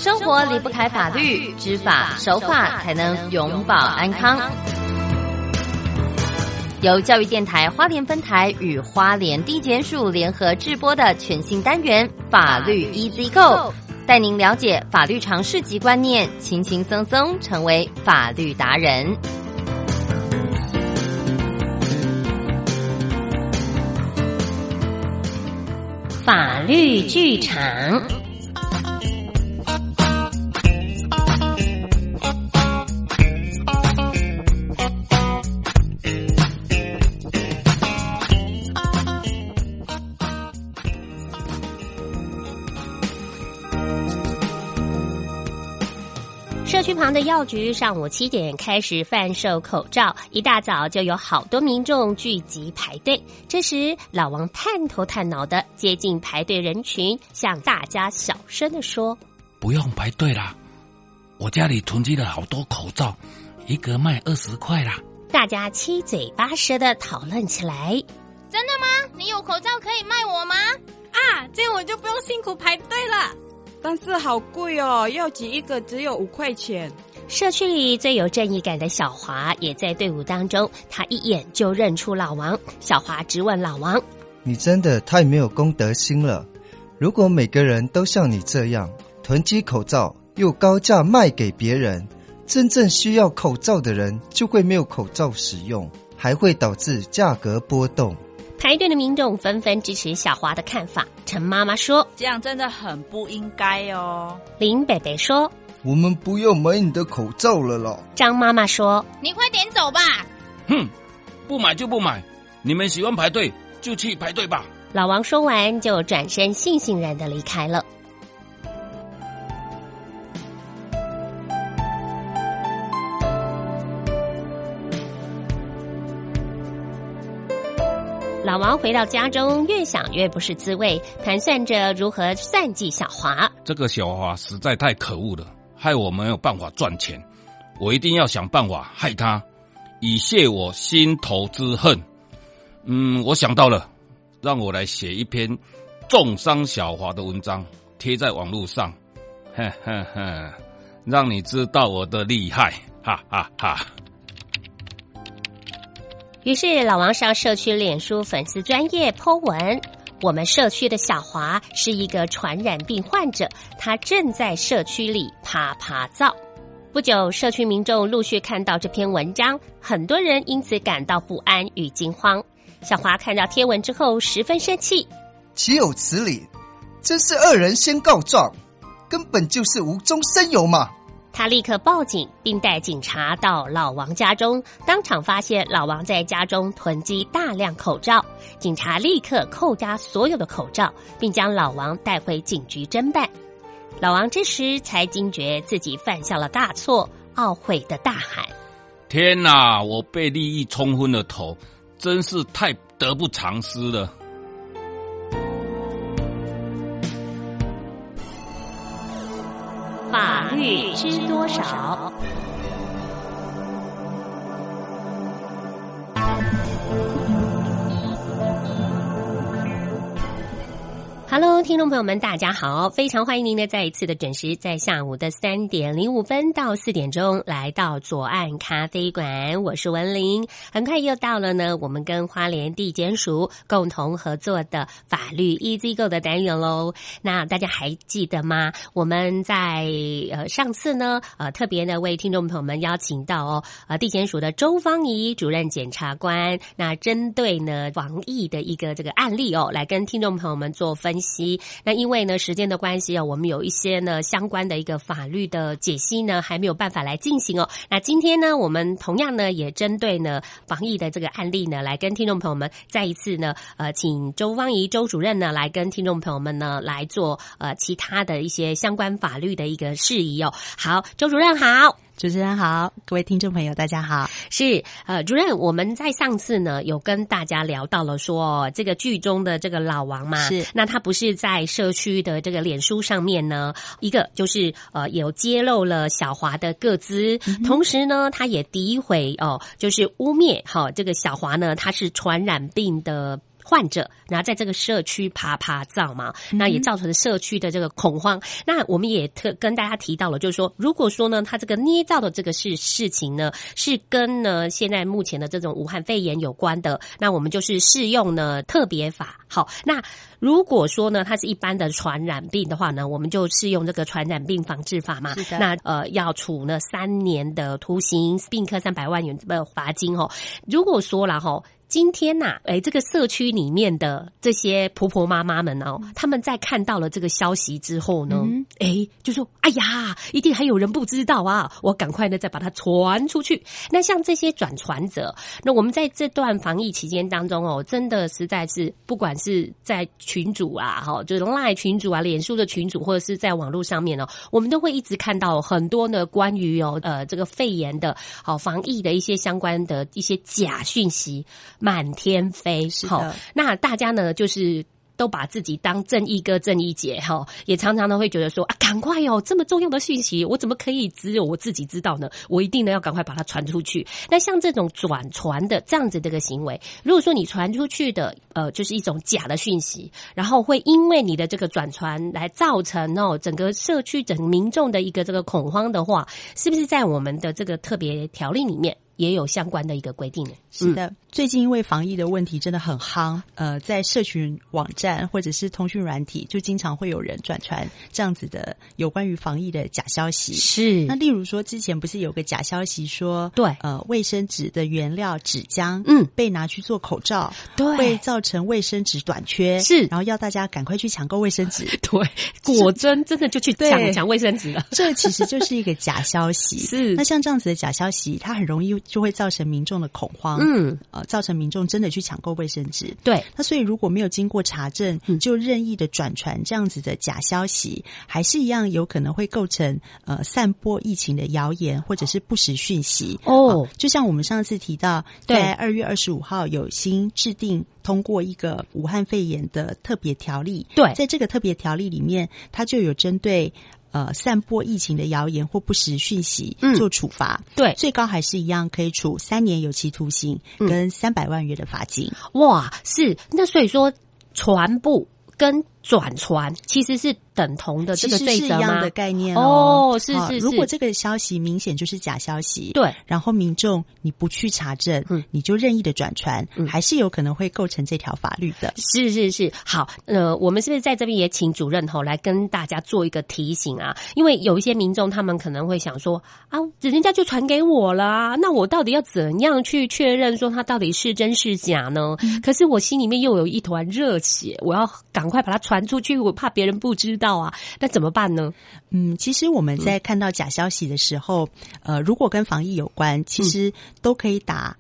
生活离不开法律，知法守法才能永保安康。由教育电台花莲分台与花莲地检署联合制播的全新单元法律 Easy Go， 带您了解法律常识及观念，轻轻松松成为法律达人。法律剧场。社区旁的药局上午7点开始贩售口罩，一大早就有好多民众聚集排队。这时老王探头探脑的接近排队人群，向大家小声的说： 不用排队啦，我家里囤积了好多口罩，一个卖20块啦。 大家七嘴八舌的讨论起来。 真的吗？你有口罩可以卖我吗？ 啊，这样我就不用辛苦排队了。但是好贵哦，要挤一个只有5块钱。 社区里最有正义感的小华也在队伍当中，他一眼就认出老王。小华直问老王： 你真的太没有公德心了，如果每个人都像你这样囤积口罩又高价卖给别人，真正需要口罩的人就会没有口罩使用，还会导致价格波动。 排队的民众纷纷支持小华的看法。陈妈妈说： 这样真的很不应该哦。 林北北说： 我们不要买你的口罩了啦。 张妈妈说： 你快点走吧。 哼，不买就不买，你们喜欢排队就去排队吧。 老王说完就转身悻悻然地离开了。老王回到家中，越想越不是滋味，盘算着如何算计小华。 这个小华实在太可恶了，害我没有办法赚钱，我一定要想办法害他，以泄我心头之恨。我想到了，让我来写一篇重伤小华的文章，贴在网络上，让你知道我的厉害，哈哈哈。 于是老王上社区脸书粉丝专页 po 文：我们社区的小华是一个传染病患者，他正在社区里趴趴造。不久，社区民众陆续看到这篇文章，很多人因此感到不安与惊慌。小华看到贴文之后十分生气： 岂有此理，真是恶人先告状，根本就是无中生有嘛。 他立刻报警，并带警察到老王家中，当场发现老王在家中囤积大量口罩。警察立刻扣押所有的口罩，并将老王带回警局侦办。老王这时才惊觉自己犯下了大错，懊悔的大喊： 天哪，我被利益冲昏了头，真是太得不偿失了。 法律知多少？Hello， 听众朋友们，大家好！非常欢迎您的再一次的准时，在下午的3点05分到4点钟来到左岸咖啡馆，我是文玲。很快又到了呢，我们跟花莲地检署共同合作的法律 Easy Go 的单元喽。那大家还记得吗？我们在上次呢特别呢为听众朋友们邀请到地检署的周芳怡主任检察官，那针对呢防疫的一个这个案例来跟听众朋友们做分析。那因为呢时间的关系我们有一些呢相关的一个法律的解析呢还没有办法来进行那今天呢我们同样呢也针对呢防疫的这个案例呢来跟听众朋友们再一次呢请周芳怡周主任呢来跟听众朋友们呢来做其他的一些相关法律的一个事宜好，周主任好。 主持人好，各位听众朋友大家好。 是主任，我们在上次呢有跟大家聊到了说这个剧中的这个老王嘛， 是那他不是在社区的这个脸书上面呢，一个就是有揭露了小华的个资，同时呢他也诋毁就是污蔑这个小华呢他是传染病的患者，然后在这个社区爬照嘛，那也造成社区的这个恐慌。那我们也跟大家提到了，就是说，如果说呢，他这个捏造的这个事情呢，是跟呢现在目前的这种武汉肺炎有关的，那我们就是适用呢特别法。好，那如果说呢它是一般的传染病的话呢，我们就适用这个传染病防治法嘛。那要处呢3年的徒刑，并科300万元的罚金哦。如果说了哈。今天呐，这个社区里面的这些婆婆妈妈们哦，他们在看到了这个消息之后呢，就说：“哎呀，一定还有人不知道啊！我赶快呢再把它传出去。”那像这些转传者，那我们在这段防疫期间当中哦，真的实在是不管是在群组啊，就是 LINE 群组啊、脸书的群组，或者是在网络上面哦，我们都会一直看到很多呢关于这个肺炎的防疫的一些相关的一些假讯息。满天飞，好，那大家呢就是都把自己当正义哥、正义姐哈，也常常呢会觉得说啊，赶快哦，这么重要的讯息，我怎么可以只有我自己知道呢？我一定呢要赶快把它传出去。那像这种转传的这样子这个行为，如果说你传出去的就是一种假的讯息，然后会因为你的这个转传来造成整个社区整个民众的一个这个恐慌的话，是不是在我们的这个特别条例里面也有相关的一个规定呢？ 是的，最近因为防疫的问题真的很夯，在社群网站或者是通讯软体，就经常会有人转传这样子的有关于防疫的假消息。 是， 那例如说之前不是有个假消息说， 对， 卫生纸的原料纸浆，被拿去做口罩， 对， 会造成卫生纸短缺， 是， 然后要大家赶快去抢购卫生纸。 对，果真的就去抢卫生纸了。 这其实就是一个假消息。 是， 那像这样子的假消息，它很容易就会造成民众的恐慌，造成民众真的去抢购卫生纸。 对， 那所以如果没有经过查证，就任意的转传这样子的假消息，还是一样有可能会构成散播疫情的谣言或者是不实讯息。就像我们上次提到，在2月25号有新制定通过一个武汉肺炎的特别条例。 对， 在这个特别条例里面，它就有针对散播疫情的谣言或不实讯息做处罚。 对， 最高还是一样可以处3年有期徒刑跟300万元的罚金。 哇，是，那所以说传播跟转传其实是等同的这个罪责吗？ 其实是一样的概念是是是。 如果这个消息明显就是假消息， 对， 然后民众你不去查证，你就任意的转传，还是有可能会构成这条法律的。 是是是。好，我们是不是在这边也请主任来跟大家做一个提醒啊？因为有一些民众他们可能会想说啊，人家就传给我了啊，那我到底要怎样去确认说它到底是真是假呢？可是我心里面又有一团热血，我要赶快把它传出去，我怕别人不知道啊，那怎么办呢？ 其实我们在看到假消息的时候，如果跟防疫有关，其实都可以打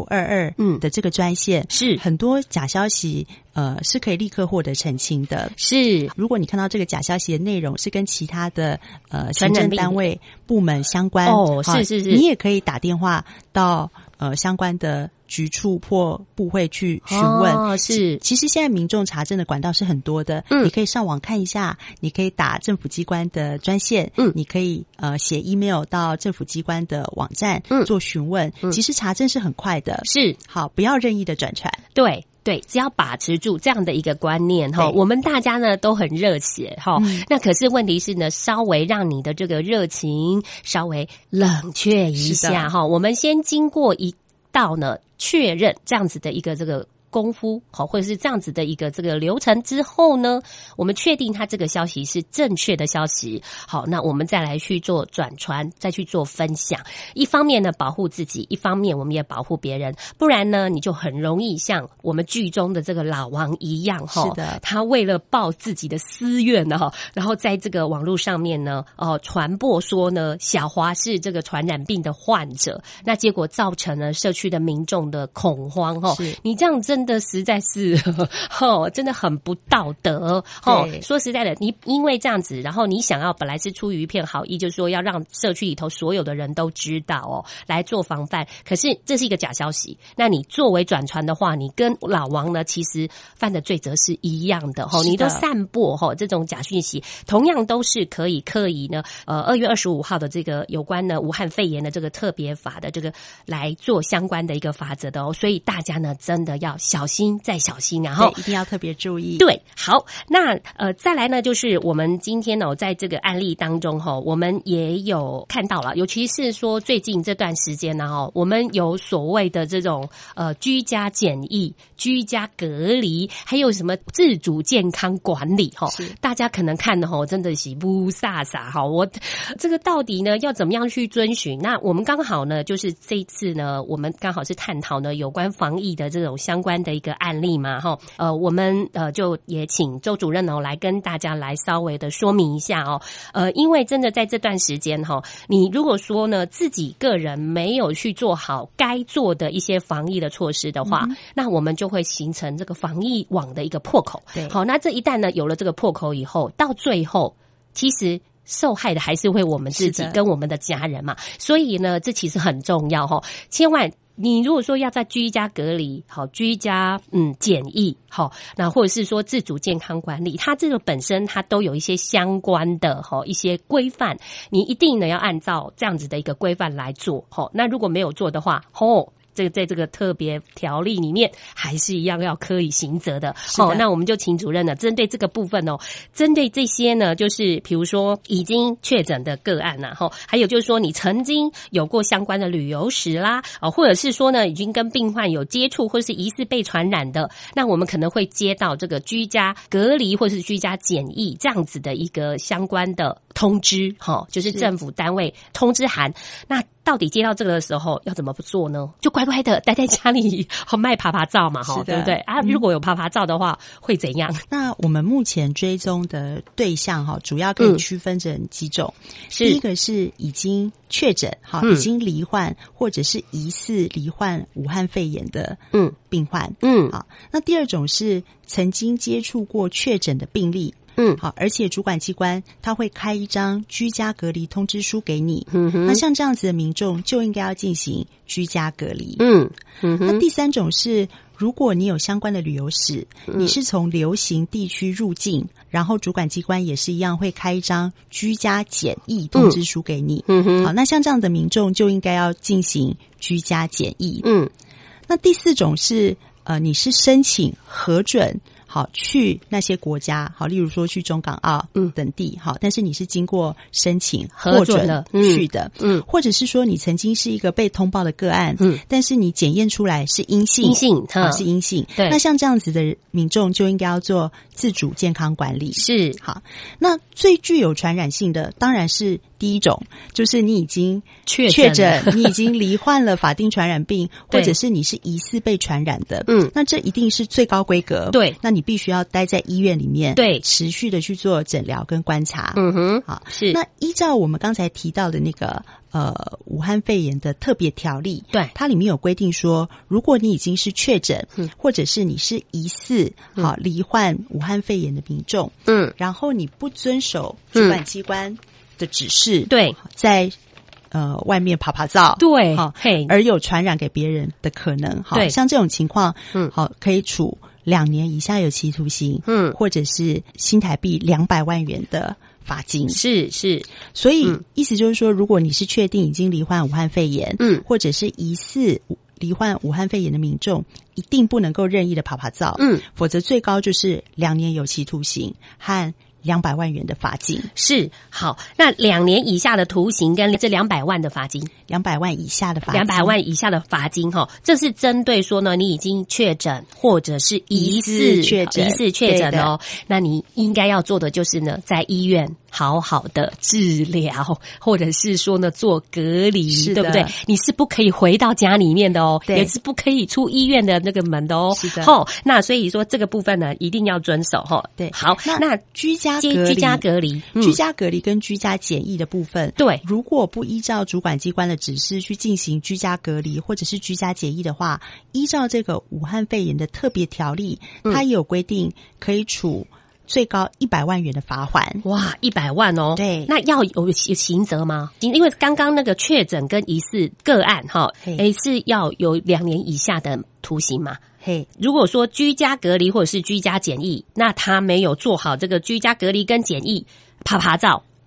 1922的这个专线。是，很多假消息是可以立刻获得澄清的。是，如果你看到这个假消息的内容是跟其他的行政单位部门相关，是是是，你也可以打电话到相关的局处或部会去询问。是，其实现在民众查证的管道是很多的，你可以上网看一下，你可以打政府机关的专线，你可以写 email 到政府机关的网站做询问，其实查证是很快的。是，好，不要任意的转传。对。对，只要把持住这样的一个观念哈，我们大家呢都很热血哈。那可是问题是呢，稍微让你的这个热情稍微冷却一下哈。我们先经过一道呢确认这样子的一个这个功夫，好，或者是这样子的一个这个流程之后呢，我们确定它这个消息是正确的消息，好，那我们再来去做转传，再去做分享。一方面呢保护自己，一方面我们也保护别人，不然呢你就很容易像我们剧中的这个老王一样哈，是的，他为了报自己的私怨呢，然后在这个网络上面呢，传播说呢小华是这个传染病的患者，那结果造成了社区的民众的恐慌哈，你这样真的实在是真的很不道德。说实在的，你因为这样子，然后你想要本来是出于一片好意，就是说要让社区里头所有的人都知道来做防范，可是这是一个假消息，那你作为转传的话，你跟老王呢其实犯的罪责是一样的，你都散播这种假讯息，同样都是可以呢2月25号的这个有关呢武汉肺炎的这个特别法的这个来做相关的一个法则的所以大家呢真的要小心再小心，然后一定要特别注意。 对，好，那再来呢，就是我们今天呢，在这个案例当中我们也有看到了，尤其是说最近这段时间呢我们有所谓的这种居家检疫、居家隔离，还有什么自主健康管理大家可能看的真的是不飒飒我这个到底呢要怎么样去遵循？那我们刚好呢，就是这一次呢，我们刚好是探讨呢有关防疫的这种相关的一个案例嘛我们就也请周主任来跟大家来稍微的说明一下因为真的在这段时间你如果说呢自己个人没有去做好该做的一些防疫的措施的话，那我们就会形成这个防疫网的一个破口。 对， 好，那这一旦呢有了这个破口以后，到最后其实受害的还是会我们自己跟我们的家人嘛，所以呢这其实很重要千万你如果说要在居家隔离居家检疫那或者是说自主健康管理，它这个本身它都有一些相关的一些规范，你一定呢要按照这样子的一个规范来做那如果没有做的话这个在这个特别条例里面还是一样要科以刑责的。那我们就请主任呢针对这个部分针对这些呢就是比如说已经确诊的个案还有就是说你曾经有过相关的旅游史啦或者是说呢已经跟病患有接触或是疑似被传染的，那我们可能会接到这个居家隔离或是居家检疫这样子的一个相关的通知就是政府单位通知函。那到底接到这个的时候要怎么做呢？就乖乖的待在家里卖爬爬照嘛对不对如果有爬爬照的话会怎样？ 那我们目前追踪的对象主要可以区分成几种。第一个是已经确诊已经罹患或者是疑似罹患武汉肺炎的病患好，那第二种是曾经接触过确诊的病例好，而且主管机关他会开一张居家隔离通知书给你那像这样子的民众就应该要进行居家隔离那第三种是如果你有相关的旅游史你是从流行地区入境，然后主管机关也是一样会开一张居家检疫通知书给你好，那像这样的民众就应该要进行居家检疫那第四种是你是申请核准好，去那些国家，好，例如说去中港澳等地，好，但是你是经过申请核准了去的，或者是说你曾经是一个被通报的个案，但是你检验出来是阴性，是阴性， 对， 那像这样子的民众就应该要做自主健康管理， 是好。那最具有传染性的当然是第一种，就是你已经确诊，你已经罹患了法定传染病，或者是你是疑似被传染的，那这一定是最高规格， 对， 那你必须要待在医院里面， 对， 持续的去做诊疗跟观察，好， 是。 那依照我们刚才提到的那个武汉肺炎的特别条例， 对， 它里面有规定说，如果你已经是确诊，或者是你是疑似罹患武汉肺炎的民众，然后你不遵守主管机关的指示， 对， 在外面爬爬照， 对， 而有传染给别人的可能，好，像这种情况，好，可以处2年以下有期徒刑，或者是新台币200万元的罚金， 是。 所以意思就是说，如果你是确定已经罹患武汉肺炎，或者是疑似罹患武汉肺炎的民众，一定不能够任意的爬爬照，否则最高就是2年有期徒刑和200万元的罚金。 是，好，那2年以下的徒刑跟这200万的罚金 ，200万以下的罚金 ，200万以下的罚金这是针对说呢，你已经确诊或者是疑似确诊那你应该要做的就是呢，在医院好好的治疗，或者是说呢做隔离，对不对？你是不可以回到家里面的也是不可以出医院的那个门的是的。 那所以说这个部分呢，一定要遵守对， 好，那居家隔离跟居家检疫的部分， 对， 如果不依照主管机关的指示去进行居家隔离或者是居家检疫的话，依照这个武汉肺炎的特别条例，它也有规定可以处最高100万元的罚锾。 哇，100万对， 那要有刑责吗？因为刚刚那个确诊跟疑似个案是要有2年以下的徒刑嘛。如果说居家隔离或者是居家检疫，那他没有做好这个居家隔离跟检疫，爬照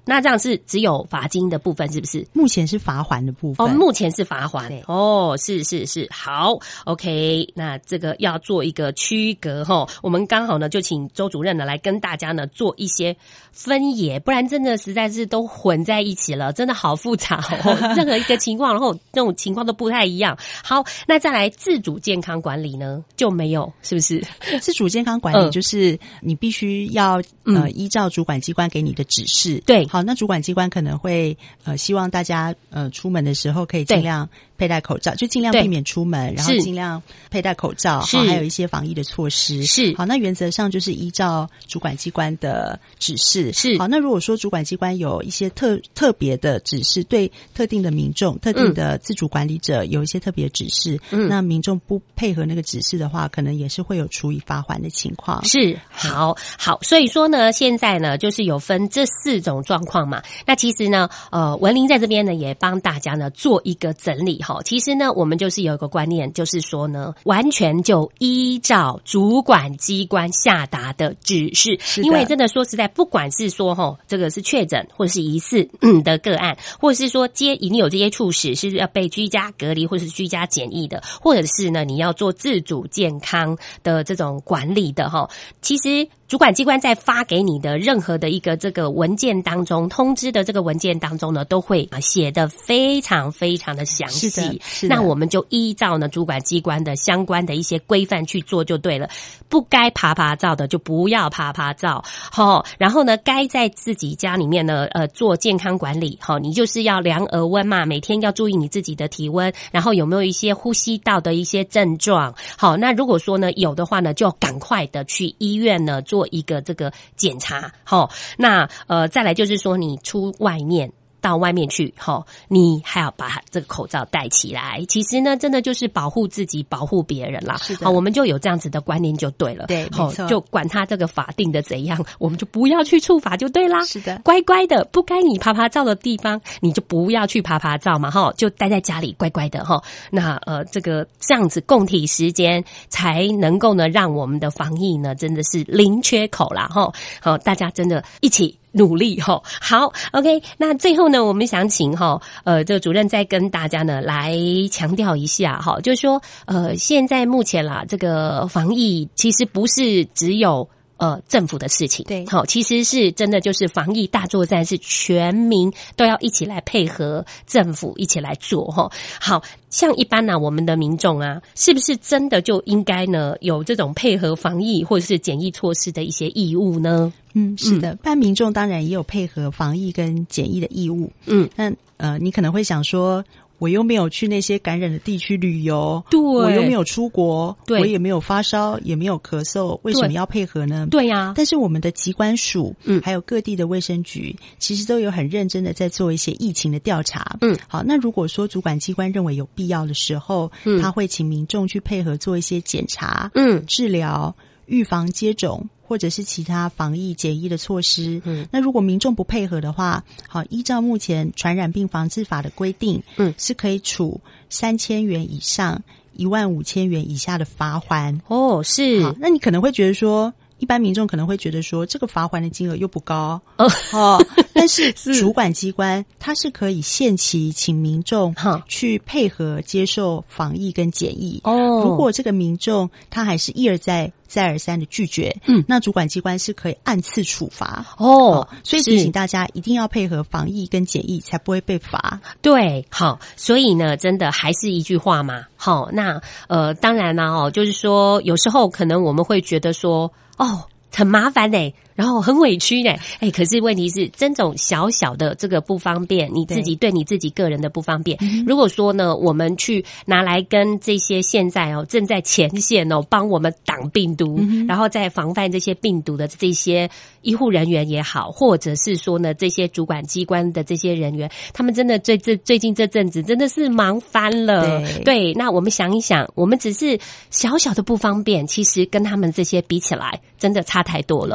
那这样是只有罚金的部分是不是？ 目前是罚锾的部分。 目前是罚锾。是好 OK， 那这个要做一个区隔我们刚好呢就请周主任呢来跟大家呢做一些分野，不然真的实在是都混在一起了，真的好复杂任何一个情况然后那种情况都不太一样。好，那再来自主健康管理呢就没有，是不是？ 自主健康管理就是你必须要依照主管机关给你的指示。 对， 好，那主管机关可能会希望大家出门的时候可以尽量佩戴口罩，就尽量避免出门，然后尽量佩戴口罩，好，还有一些防疫的措施。 是， 好，那原则上就是依照主管机关的指示。 是， 好，那如果说主管机关有一些特别的指示，对特定的民众、特定的自主管理者有一些特别指示，那民众不配合那个指示的话，可能也是会有处以罚锾的情况。 是，好，所以说呢，现在呢就是有分这4种状况嘛。那其实呢，文玲在这边呢也帮大家呢做一个整理哈。其实呢，我们就是有一个观念，就是说呢，完全就依照主管机关下达的指示。因为真的说实在，不管是说这个是确诊或者是疑似的个案，或者是说已经有这些处使是要被居家隔离或者是居家检疫的，或者是呢你要做自主健康的这种管理的其实主管机关在发给你的任何的一个这个文件当中，通知的这个文件当中呢，都会写得非常非常的详细。是的，那我们就依照呢主管机关的相关的一些规范去做就对了。不该爬照的就不要爬照，然后呢，该在自己家里面呢做健康管理，你就是要量额温嘛，每天要注意你自己的体温，然后有没有一些呼吸道的一些症状。好，那如果说呢有的话呢，就赶快的去医院呢做一个这个检查。那再来就是说你到外面去你还要把这个口罩戴起来。其实呢，真的就是保护自己保护别人啦。好，我们就有这样子的观念就对了。 对，没错， 就管他这个法定的怎样，我们就不要去触法就对啦。 是的， 乖乖的，不该你爬照的地方你就不要去爬照嘛，就待在家里乖乖的那这个这样子共体时间才能够呢让我们的防疫呢真的是零缺口啦。好，大家真的一起努力好 OK， 那最后呢我们想请这个主任再跟大家呢来强调一下就是说现在目前啦这个防疫其实不是只有政府的事情。 对， 其实是真的就是防疫大作战，是全民都要一起来配合政府一起来做好，像一般我们的民众是不是真的就应该呢有这种配合防疫或者是检疫措施的一些义务呢？ 是的，一般民众当然也有配合防疫跟检疫的义务。那你可能会想说，我又没有去那些感染的地区旅游，对，我又没有出国，对，我也没有发烧，也没有咳嗽，为什么要配合呢？ 对呀， 但是我们的疾管署，还有各地的卫生局，其实都有很认真的在做一些疫情的调查。好，那如果说主管机关认为有必要的时候，他会请民众去配合做一些检查、治疗、预防接种，或者是其他防疫检疫的措施。那如果民众不配合的话，好，依照目前传染病防治法的规定，是可以处3000元以上15000元以下的罚锾。 是。 好，那你可能会觉得说，一般民众可能会觉得说，这个罚锾的金额又不高但是主管机关它是可以限期请民众去配合接受防疫跟检疫。如果这个民众他还是一而再再而三的拒绝，那主管机关是可以按次处罚。所以提醒大家一定要配合防疫跟检疫，才不会被罚。 对，好，所以呢，真的还是一句话嘛。好，那当然啦就是说有时候可能我们会觉得说很麻烦然后很委屈可是问题是这种小小的这个不方便，你自己对你自己个人的不方便，如果说呢我们去拿来跟这些现在正在前线帮我们挡病毒，然后再防范这些病毒的这些医护人员也好，或者是说呢这些主管机关的这些人员，他们真的最近这阵子真的是忙翻了。对，那我们想一想，我们只是小小的不方便，其实跟他们这些比起来真的差太多了。好，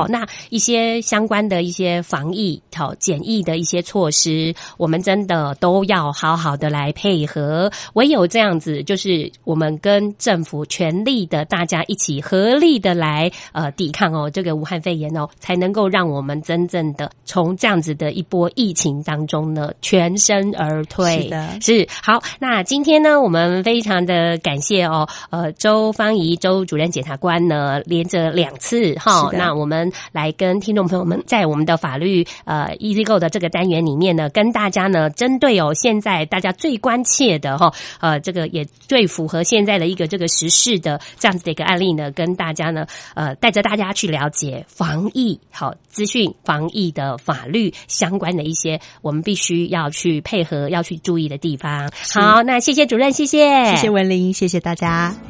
那一些相关的一些防疫检疫的一些措施，我们真的都要好好的来配合，唯有这样子，就是我们跟政府全力的大家一起合力的来抵抗这个武汉肺炎才能够让我们真正的从这样子的一波疫情当中呢全身而退。 是的， 是好。那今天呢，我们非常的感谢周芳怡周主任检察官呢连着2次那我们来跟听众朋友们在我们的法律Easy Go 的这个单元里面呢，跟大家呢针对现在大家最关切的这个也最符合现在的一个这个时事的这样子的一个案例呢，跟大家呢带着大家去了解防疫资讯、防疫的法律相关的一些我们必须要去配合要去注意的地方。好，那谢谢主任，谢谢文玲，谢谢大家。